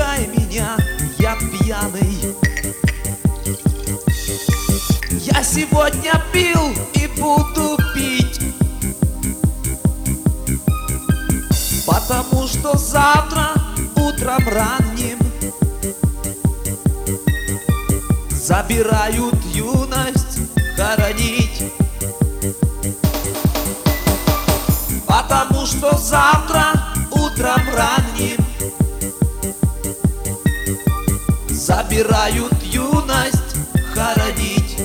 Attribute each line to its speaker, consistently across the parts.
Speaker 1: ругай меня, я пьяный. Я сегодня пил и буду пить, потому что завтра утром ранним забирают юность хоронить. Потому что завтра утром ранним забирают юность хоронить.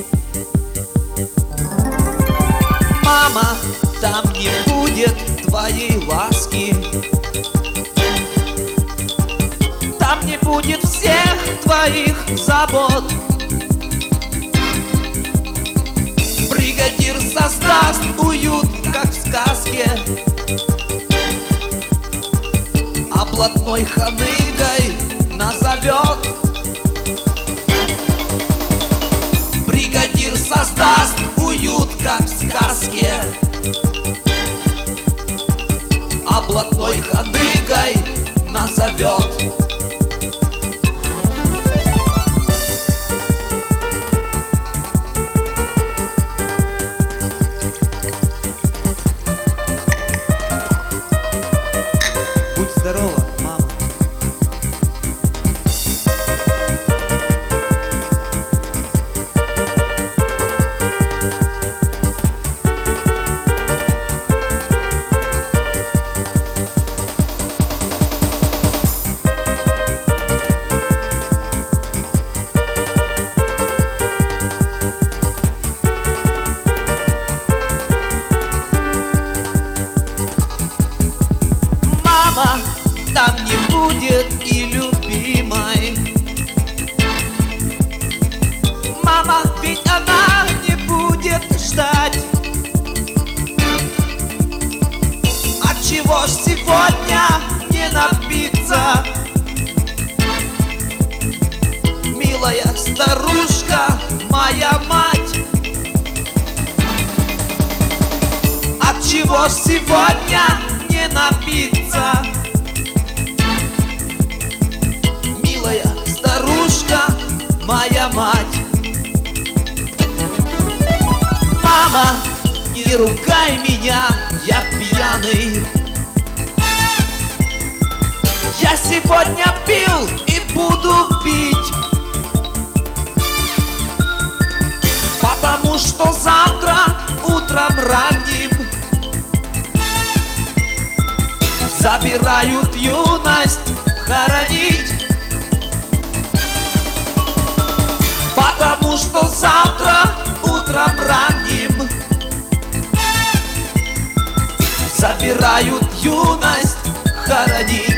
Speaker 1: Мама, там не будет твоей ласки, там не будет всех твоих забот. Бригадир создаст уют, как в сказке, а блатной ханыгой назовет. Бригадир создаст уют, как в сказке, а блатной ханыгой назовет. Будь здорова, мама. Мама, там не будет и любимой. Мама, ведь она не будет ждать. Отчего ж сегодня не напиться? Милая старушка, моя мать. Отчего ж сегодня не напиться? Милая старушка, моя мать. Мама, не ругай меня, я пьяный. Я сегодня пил и буду пить, потому что завтра утром ранним забирают юность хоронить. Потому что завтра утром ранним забирают юность хоронить.